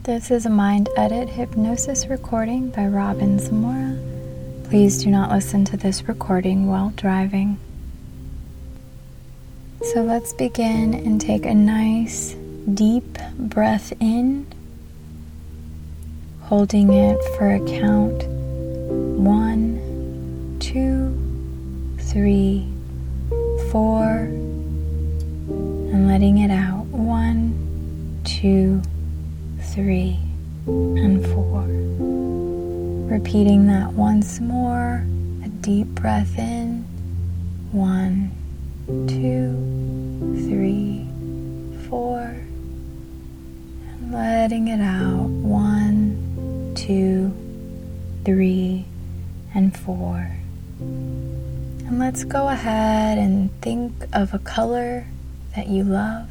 This is a Mind Edit hypnosis recording by Robin Zamora. Please do not listen to this recording while driving. So let's begin and take a nice deep breath in, holding it for a count 1, 2, 3, 4, and letting it out 1, 2, 3, and 4. Repeating that once more, a deep breath in, 1, 2, 3, 4, and letting it out 1, 2, 3, and 4. And let's go ahead and think of a color that you love.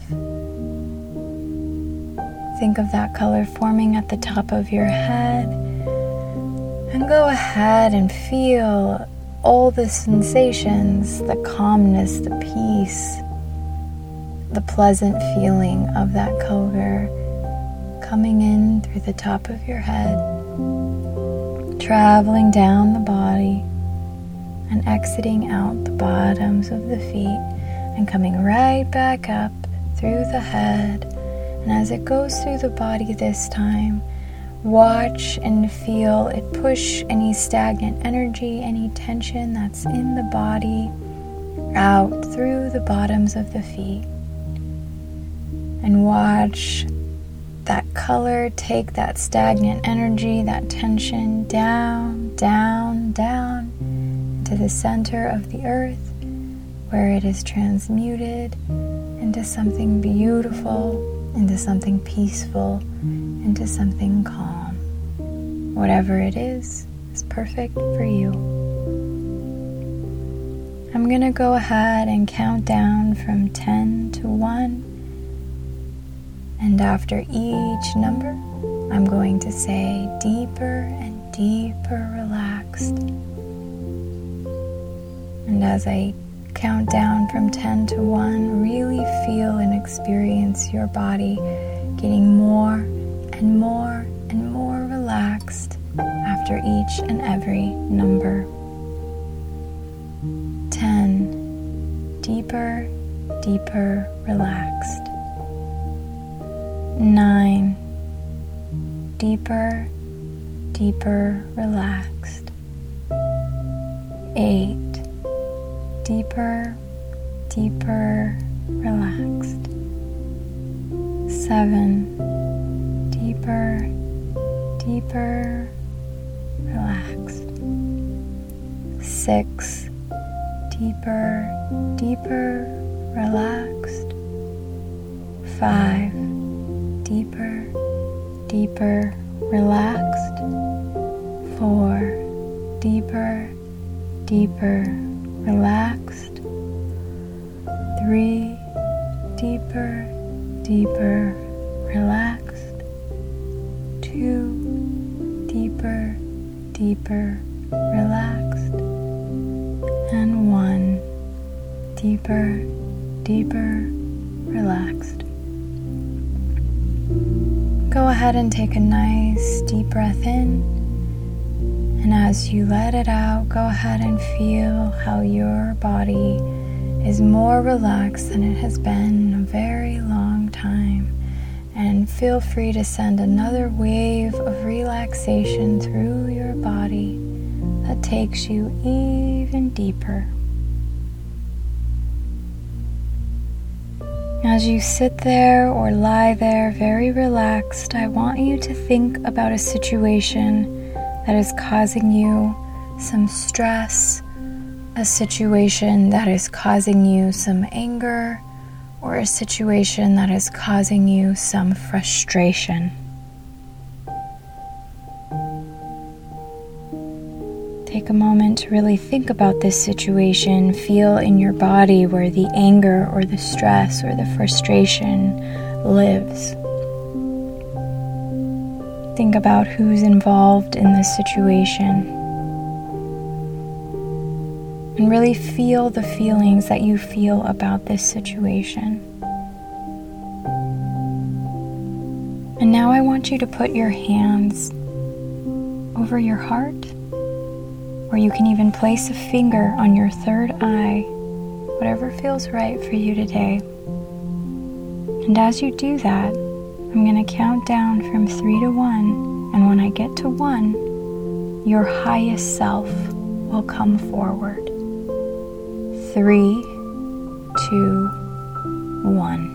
Think of that color forming at the top of your head, and go ahead and feel all the sensations, the calmness, the peace, the pleasant feeling of that color coming in through the top of your head, traveling down the body, and exiting out the bottoms of the feet, and coming right back up through the head. And as it goes through the body this time, watch and feel it push any stagnant energy, any tension that's in the body out through the bottoms of the feet. And watch that color take that stagnant energy, that tension down, down, down into the center of the earth, where it is transmuted into something beautiful, into something peaceful, into something calm. Whatever it is perfect for you. I'm going to go ahead and count down from 10 to 1. And after each number, I'm going to say deeper and deeper relaxed. And as I count down from 10 to 1, really feel and experience your body getting more and more and more relaxed after each and every number. 10. Deeper, deeper relaxed. 9. Deeper, deeper relaxed. 8. Deeper, deeper relaxed. 7. Deeper, deeper relaxed. 6. Deeper, deeper relaxed. 5. Deeper, deeper relaxed. 4. Deeper, deeper relaxed. 3. Deeper, deeper relaxed. 2. Deeper, deeper relaxed. And 1. Deeper, deeper relaxed. Go ahead and take a nice deep breath in. And as you let it out, go ahead and feel how your body is more relaxed than it has been in a very long time. And feel free to send another wave of relaxation through your body that takes you even deeper. As you sit there or lie there very relaxed, I want you to think about a situation that is causing you some stress, a situation that is causing you some anger, or a situation that is causing you some frustration. Take a moment to really think about this situation. Feel in your body where the anger or the stress or the frustration lives. Think about who's involved in this situation. And really feel the feelings that you feel about this situation. And now I want you to put your hands over your heart, or you can even place a finger on your third eye, whatever feels right for you today. And as you do that, I'm going to count down from 3 to 1, and when I get to 1, your highest self will come forward. 3, 2, 1.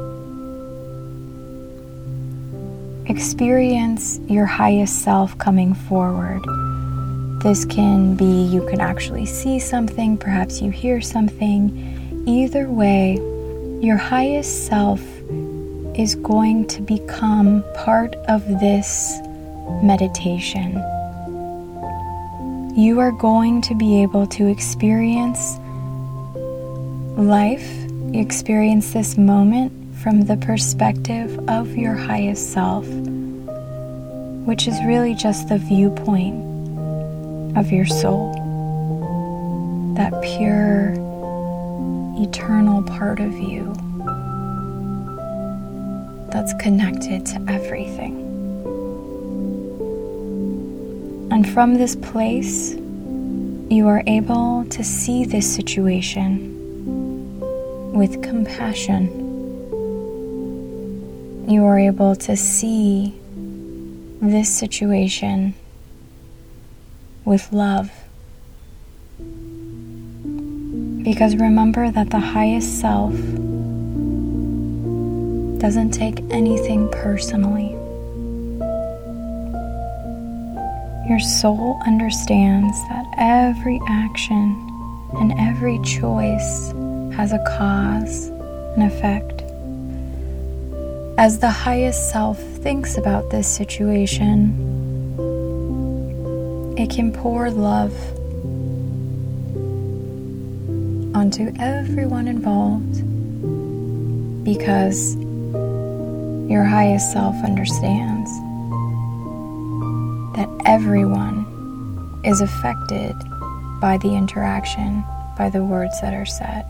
Experience your highest self coming forward. This can be you can actually see something, perhaps you hear something. Either way, your highest self is going to become part of this meditation. You are going to be able to experience life, experience this moment from the perspective of your highest self, which is really just the viewpoint of your soul, that pure, eternal part of you that's connected to everything. And from this place, you are able to see this situation with compassion. You are able to see this situation with love. Because remember that the highest self doesn't take anything personally. Your soul understands that every action and every choice has a cause and effect. As the highest self thinks about this situation, it can pour love onto everyone involved, because your highest self understands that everyone is affected by the interaction, by the words that are said.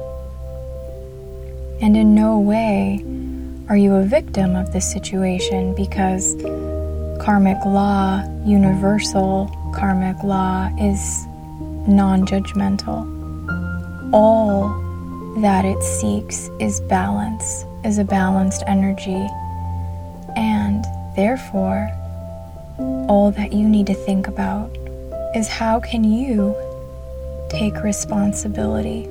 And in no way are you a victim of this situation, because karmic law, universal karmic law, is non-judgmental. All that it seeks is balance, is a balanced energy. And therefore, all that you need to think about is how can you take responsibility.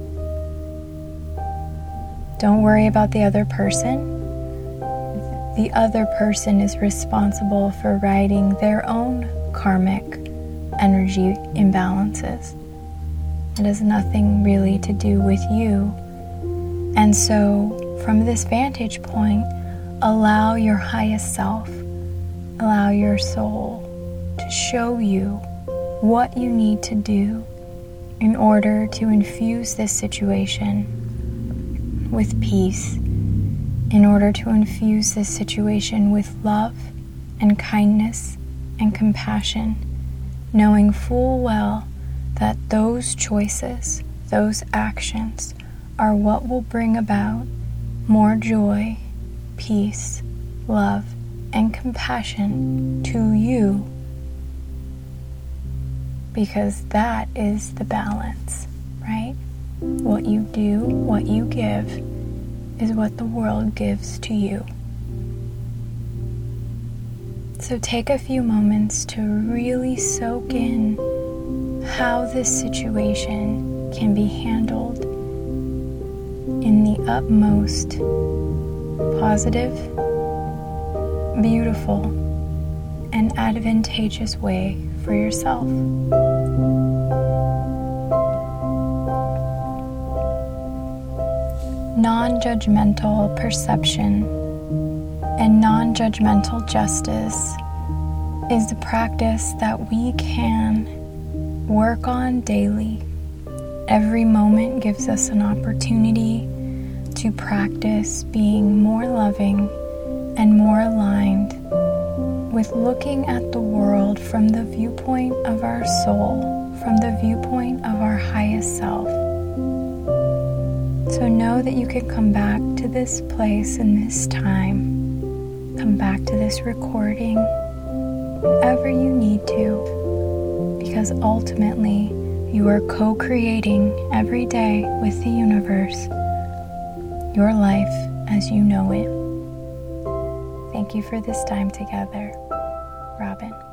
Don't worry about the other person. The other person is responsible for righting their own karmic energy imbalances. It has nothing really to do with you. And so, from this vantage point, allow your highest self, allow your soul to show you what you need to do in order to infuse this situation with peace, in order to infuse this situation with love and kindness and compassion, knowing full well that those choices, those actions, are what will bring about more joy, peace, love, and compassion to you, because that is the balance, right? What you do, what you give, is what the world gives to you. So take a few moments to really soak in how this situation can be handled in the utmost positive, beautiful, and advantageous way for yourself. Non-judgmental perception and non-judgmental justice is the practice that we can work on daily. Every moment gives us an opportunity to practice being more loving and more aligned with looking at the world from the viewpoint of our soul, from the viewpoint of our highest self. So know that you can come back to this place and this time. Come come back to this recording whenever you need to, because ultimately you are co-creating every day with the universe your life as you know it. Thank you for this time together, Robin.